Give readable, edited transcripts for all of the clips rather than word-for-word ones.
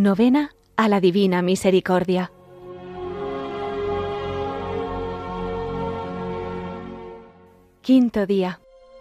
Novena a la Divina Misericordia. Quinto día.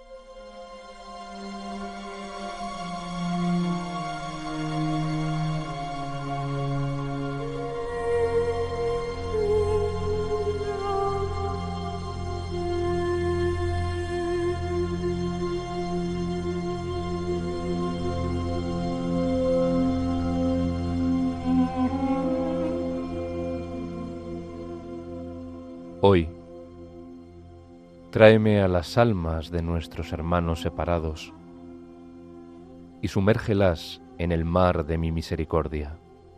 Hoy, tráeme a las almas de nuestros hermanos separados y sumérgelas en el mar de mi misericordia.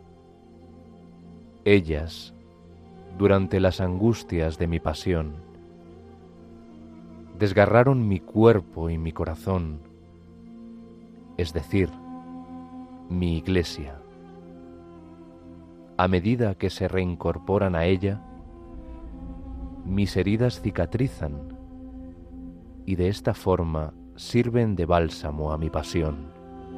Ellas, durante las angustias de mi pasión, desgarraron mi cuerpo y mi corazón, es decir, mi Iglesia. A medida que se reincorporan a ella, mis heridas cicatrizan y de esta forma sirven de bálsamo a mi pasión.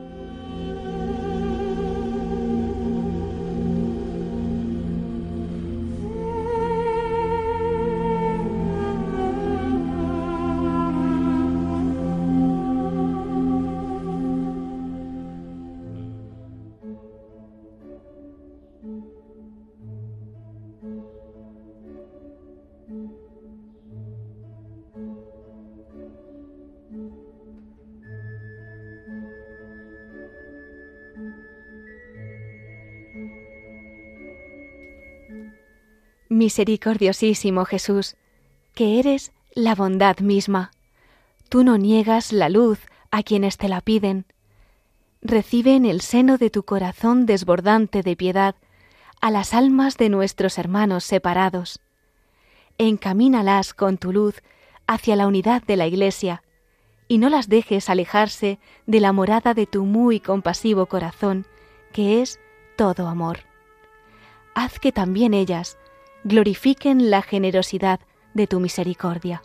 Misericordiosísimo Jesús, que eres la bondad misma, tú no niegas la luz a quienes te la piden. Recibe en el seno de tu corazón desbordante de piedad a las almas de nuestros hermanos separados. Encamínalas con tu luz hacia la unidad de la Iglesia y no las dejes alejarse de la morada de tu muy compasivo corazón, que es todo amor. Haz que también ellas glorifiquen la generosidad de tu misericordia.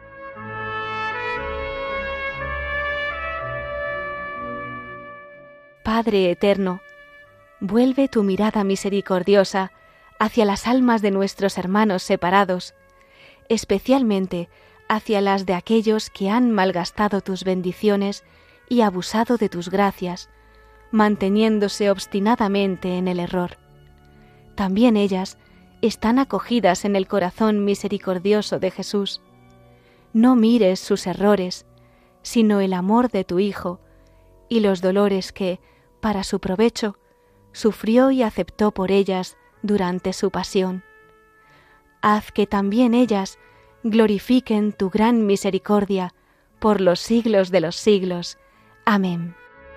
Padre eterno, vuelve tu mirada misericordiosa hacia las almas de nuestros hermanos separados, especialmente hacia las de aquellos que han malgastado tus bendiciones y abusado de tus gracias, manteniéndose obstinadamente en el error. También ellas están acogidas en el corazón misericordioso de Jesús. No mires sus errores, sino el amor de tu Hijo y los dolores que, para su provecho, sufrió y aceptó por ellas durante su pasión. Haz que también ellas glorifiquen tu gran misericordia por los siglos de los siglos. Amén.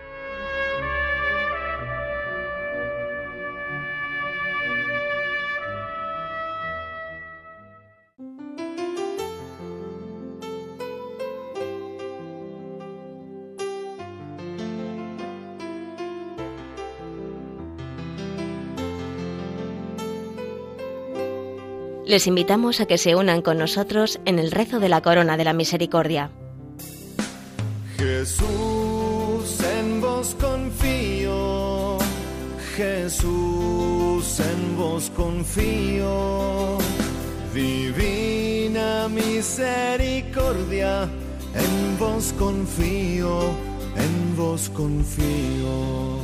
Les invitamos a que se unan con nosotros en el rezo de la Corona de la Misericordia. Jesús, en vos confío, Jesús, en vos confío, divina misericordia, en vos confío, en vos confío.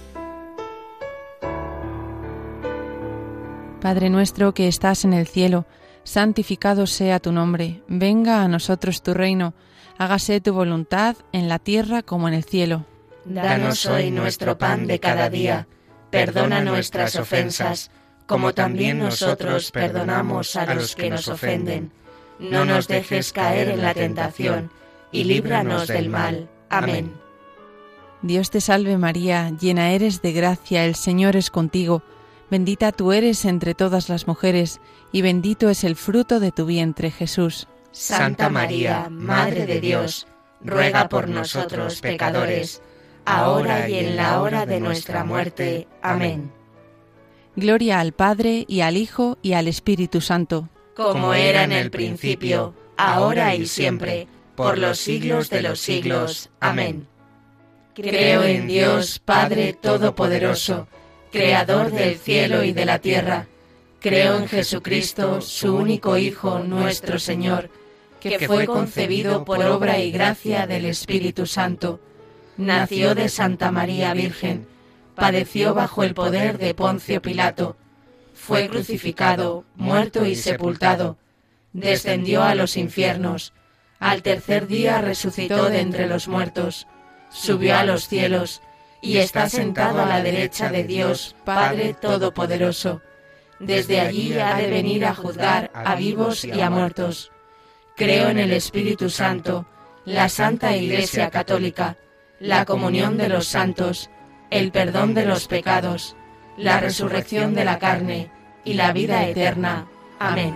Padre nuestro que estás en el cielo, santificado sea tu nombre, venga a nosotros tu reino, hágase tu voluntad en la tierra como en el cielo. Danos hoy nuestro pan de cada día, perdona nuestras ofensas, como también nosotros perdonamos a los que nos ofenden. No nos dejes caer en la tentación, y líbranos del mal. Amén. Dios te salve María, llena eres de gracia, el Señor es contigo. Bendita tú eres entre todas las mujeres, y bendito es el fruto de tu vientre, Jesús. Santa María, Madre de Dios, ruega por nosotros pecadores, ahora y en la hora de nuestra muerte. Amén. Gloria al Padre, y al Hijo, y al Espíritu Santo. Como era en el principio, ahora y siempre, por los siglos de los siglos. Amén. Creo en Dios, Padre Todopoderoso, Creador del cielo y de la tierra. Creo en Jesucristo, su único Hijo, nuestro Señor, que fue concebido por obra y gracia del Espíritu Santo. Nació de Santa María Virgen, padeció bajo el poder de Poncio Pilato, fue crucificado, muerto y sepultado, descendió a los infiernos, al tercer día resucitó de entre los muertos, subió a los cielos y está sentado a la derecha de Dios, Padre Todopoderoso. Desde allí ha de venir a juzgar a vivos y a muertos. Creo en el Espíritu Santo, la Santa Iglesia Católica, la comunión de los santos, el perdón de los pecados, la resurrección de la carne y la vida eterna. Amén.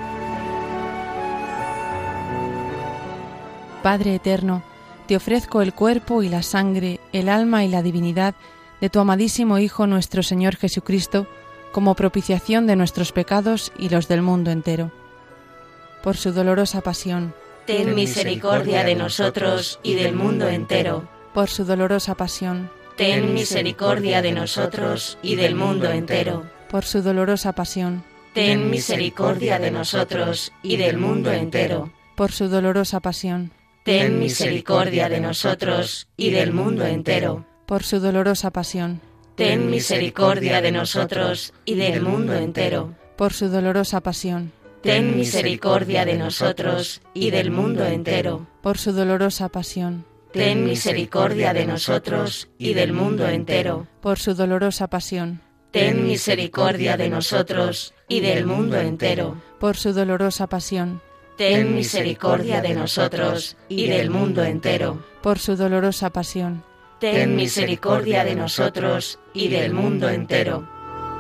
Padre eterno, te ofrezco el cuerpo y la sangre, el alma y la divinidad de tu amadísimo Hijo nuestro Señor Jesucristo, como propiciación de nuestros pecados y los del mundo entero. Por su dolorosa pasión, ten misericordia de nosotros y del mundo entero. Por su dolorosa pasión, ten misericordia de nosotros y del mundo entero. Por su dolorosa pasión, ten misericordia de nosotros y del mundo entero. Por su dolorosa pasión, ten misericordia de nosotros y del mundo entero. Por su dolorosa pasión, ten misericordia de nosotros y del mundo entero. Por su dolorosa pasión, ten misericordia de nosotros y del mundo entero. Por su dolorosa pasión, ten misericordia de nosotros y del mundo entero. Por su dolorosa pasión, ten misericordia de nosotros y del mundo entero. Por su dolorosa pasión, ten misericordia de nosotros y del mundo entero. Por su dolorosa pasión, ten misericordia de nosotros y del mundo entero.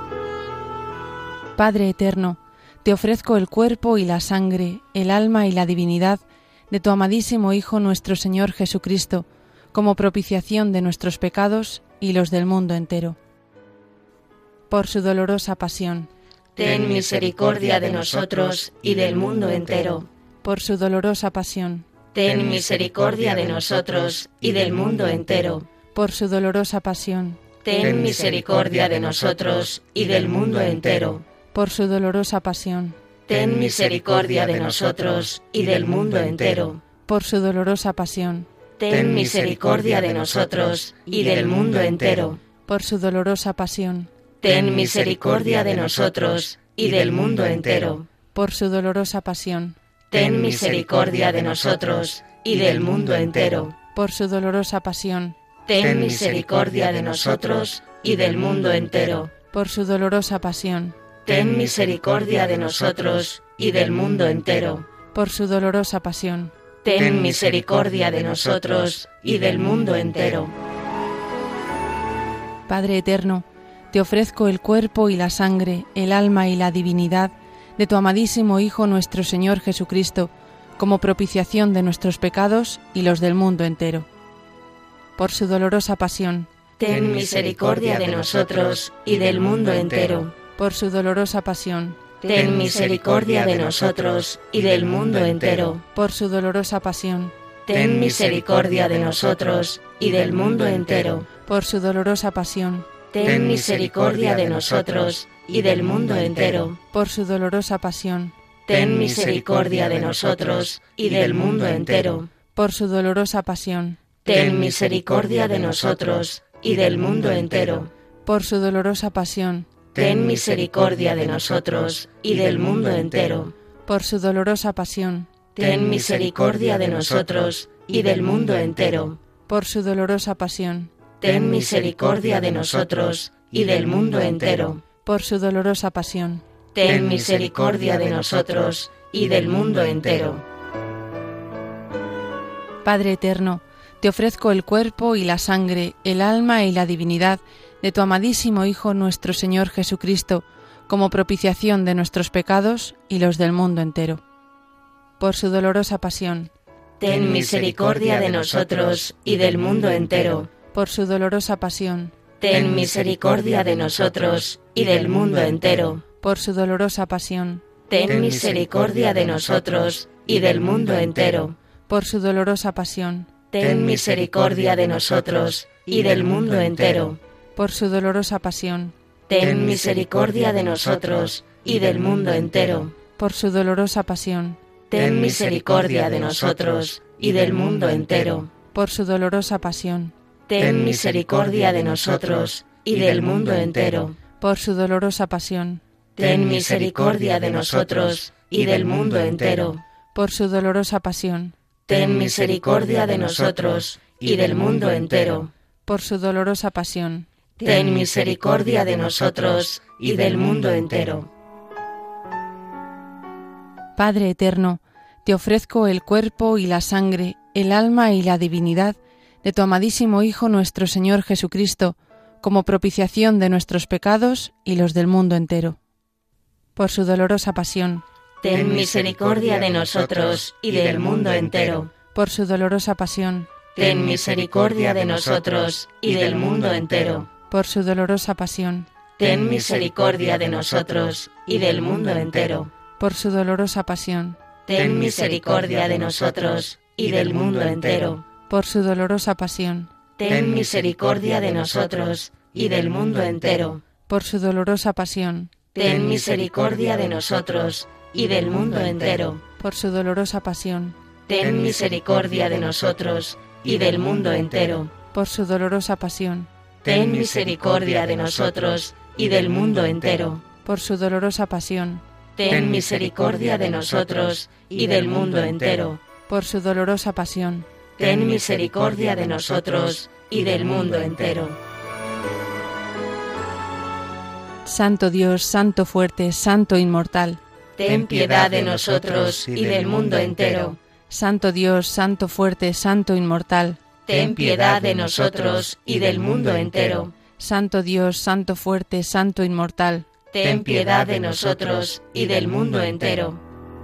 Padre eterno, te ofrezco el cuerpo y la sangre, el alma y la divinidad de tu amadísimo Hijo nuestro Señor Jesucristo, como propiciación de nuestros pecados y los del mundo entero. Por su dolorosa pasión, ten misericordia de nosotros y del mundo entero. Por su dolorosa pasión, ten misericordia de nosotros y del mundo entero. Por su dolorosa pasión, ten misericordia de nosotros y del mundo entero. Por su dolorosa pasión, ten misericordia de nosotros y del mundo entero. Por su dolorosa pasión, ten misericordia de nosotros y del mundo entero. Por su dolorosa pasión, ten misericordia de nosotros y del mundo entero. Por su dolorosa pasión, ten misericordia de nosotros y del mundo entero. Por su dolorosa pasión, ten misericordia de nosotros y del mundo entero. Por su dolorosa pasión, ten misericordia de nosotros y del mundo entero. Por su dolorosa pasión, ten misericordia de nosotros y del mundo entero. Padre eterno, te ofrezco el cuerpo y la sangre, el alma y la divinidad de tu amadísimo Hijo nuestro Señor Jesucristo, como propiciación de nuestros pecados y los del mundo entero. Por su dolorosa pasión, ten misericordia de nosotros y del mundo entero. Por su dolorosa pasión, ten misericordia de nosotros y del mundo entero. Por su dolorosa pasión, ten misericordia de nosotros y del mundo entero. Por su dolorosa pasión, ten misericordia de nosotros y del mundo entero. Por su dolorosa pasión, ten misericordia de nosotros y del mundo entero. Por su dolorosa pasión, ten misericordia de nosotros y del mundo entero. Por su dolorosa pasión, ten misericordia de nosotros y del mundo entero. Por su dolorosa pasión, ten misericordia de nosotros y del mundo entero. Por su dolorosa pasión, ten misericordia de nosotros y del mundo entero. Por su dolorosa pasión, ten misericordia de nosotros y del mundo entero. Padre eterno, te ofrezco el cuerpo y la sangre, el alma y la divinidad de tu amadísimo Hijo nuestro Señor Jesucristo, como propiciación de nuestros pecados y los del mundo entero. Por su dolorosa pasión, ten misericordia de nosotros y del mundo entero. Por su dolorosa pasión, ten misericordia de nosotros y del mundo entero. Por su dolorosa pasión, ten misericordia de nosotros y del mundo entero. Por su dolorosa pasión, ten misericordia de nosotros y del mundo entero. Por su dolorosa pasión, ten misericordia de nosotros y del mundo entero. Por su dolorosa pasión, ten misericordia de nosotros y del mundo entero. por su dolorosa pasión, ten misericordia de nosotros y del mundo entero. por su dolorosa pasión, Ten misericordia de nosotros y del mundo entero. por su dolorosa pasión, Ten misericordia de nosotros y del mundo entero. por su dolorosa pasión, Ten misericordia de nosotros y del mundo entero. Padre eterno, te ofrezco el cuerpo y la sangre, el alma y la divinidad de tu amadísimo Hijo nuestro Señor Jesucristo, como propiciación de nuestros pecados y los del mundo entero. Por su dolorosa pasión, Ten misericordia de nosotros y del mundo entero. por su dolorosa pasión, Ten misericordia de nosotros y del mundo entero. por su dolorosa pasión, Ten misericordia de nosotros y del mundo entero. por su dolorosa pasión, Ten misericordia de nosotros y del mundo entero. por su dolorosa pasión, Ten misericordia de nosotros y del mundo entero. por su dolorosa pasión, Ten misericordia de nosotros y del mundo entero. por su dolorosa pasión, Ten misericordia de nosotros y del mundo entero. por su dolorosa pasión, Ten misericordia de nosotros y del mundo entero. por su dolorosa pasión, Ten misericordia de nosotros y del mundo entero. por su dolorosa pasión, Ten misericordia de nosotros y del mundo entero. Santo Dios, Santo fuerte, Santo inmortal, Ten piedad de nosotros y del mundo entero. Santo Dios, Santo fuerte, Santo inmortal, Ten piedad de nosotros y del mundo entero. Santo Dios, Santo fuerte, Santo inmortal, Ten piedad de nosotros y del mundo entero.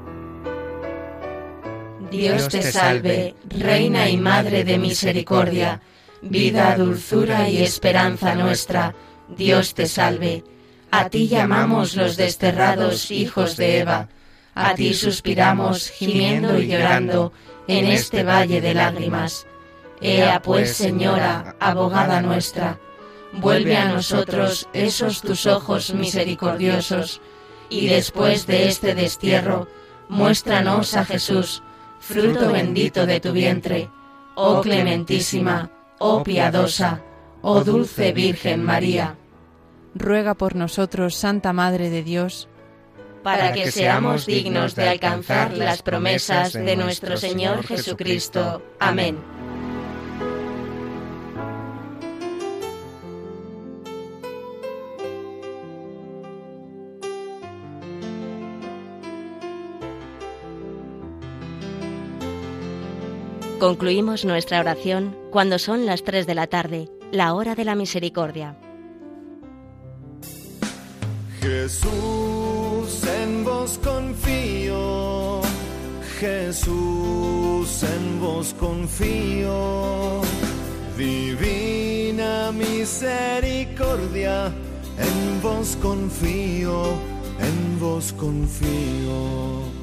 Dios te salve, Reina y Madre de misericordia, vida, dulzura y esperanza nuestra. Dios te salve. A ti llamamos los desterrados hijos de Eva. A ti suspiramos, gimiendo y llorando, en este valle de lágrimas. Ea pues, Señora, abogada nuestra, vuelve a nosotros esos tus ojos misericordiosos, y después de este destierro, muéstranos a Jesús, fruto bendito de tu vientre. Oh clementísima, oh piadosa, oh dulce Virgen María, ruega por nosotros, Santa Madre de Dios, para que seamos dignos de alcanzar las promesas de nuestro Señor Jesucristo. Amén. Concluimos nuestra oración cuando son las 3 de la tarde, la hora de la misericordia. Jesús, en vos confío, Jesús, en vos confío, divina misericordia, en vos confío, en vos confío.